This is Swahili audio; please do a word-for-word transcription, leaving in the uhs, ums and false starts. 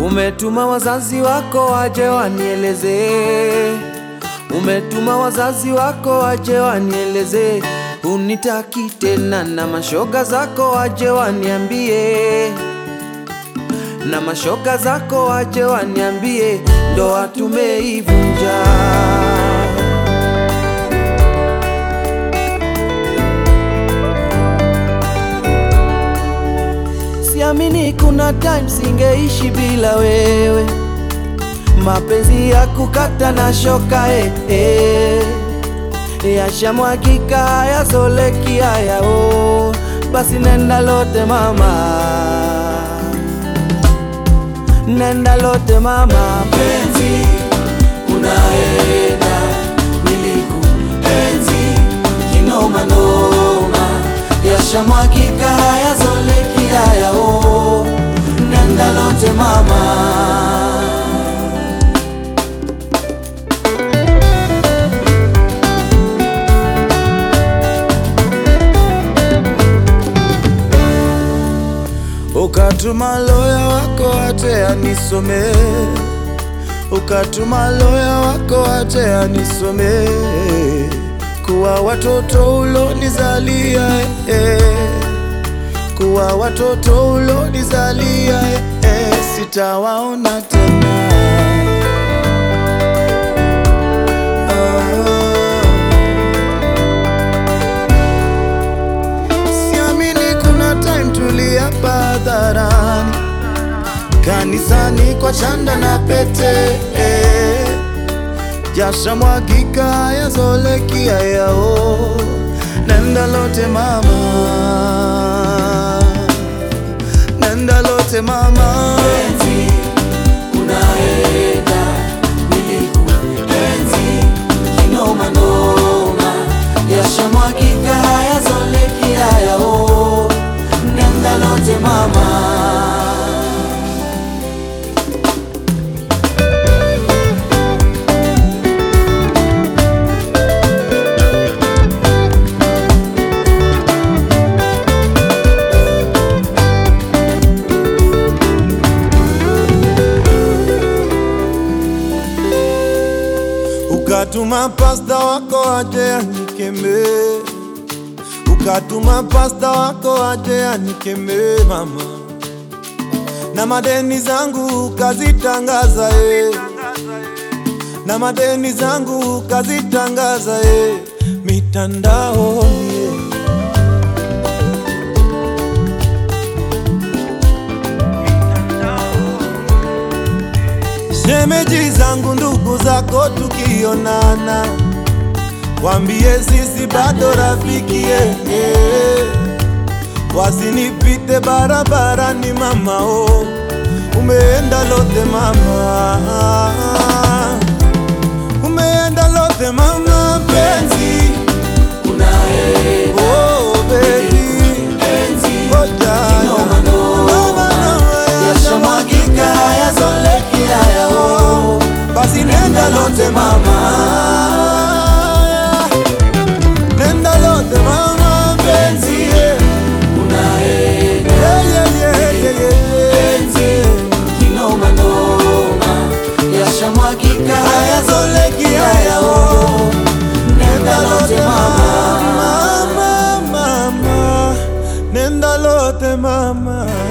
Umetuma wazazi wako waje wanieleze, umetuma wazazi wako waje wanieleze, unitaki tena, na mashoga zako waje waniambie, na mashoga zako waje waniambie, ndoa tumeivunja. Siamini kuna time singeishi bila wewe, mapenzi ya kukata na shoka eh, eh. Yashamwagika hayazoleki haya oh. Basi nenda lote mama, nenda lote mama. Penzi unaenda, nilikuenzi kinoma noma, yashamwagika hayazoleki haya oh. Nenda lote mama. Ukatuma loya wako ate anisome, ukatuma loya wako ate anisome, kuwa watoto ulonizalia eh, kuwa watoto ulonizalia eh, sitawaona tena. Hadharani, kanisani kwa chanda na pete eh, yashamwagika hayazoleki yao. Nenda lote mama, nenda lote mama. Penzi unaenda, nilikuenzi kinoma noma, yashamwagika hayazoleki yao. Nenda lote mama. Ukatuma pasta wako aje anikeme, ukatuma pasta wako aje anikeme mama, na madeni zangu kazitangaza eh, na madeni zangu kazitangaza eh, mitandaoni eh. Shemeji zangu ndugu zako tukionana, wambie sisi bado rafiki eh, eh. Wasinipite barabarani mama oh. Umeenda lote mama, umeenda lote mama. Penzi unaenda, oh baby, penzi kinoma noma, yashamwagika hayazoleki haya oh. Basi nenda lote mama, nenda lote mama. penzi unaenda, yeah, yeah, yeah, yeah, yeah. penzi kinoma noma, yashamwagika hayazoleki haya oh. Nenda lote mama, mama, mama, nenda lote mama.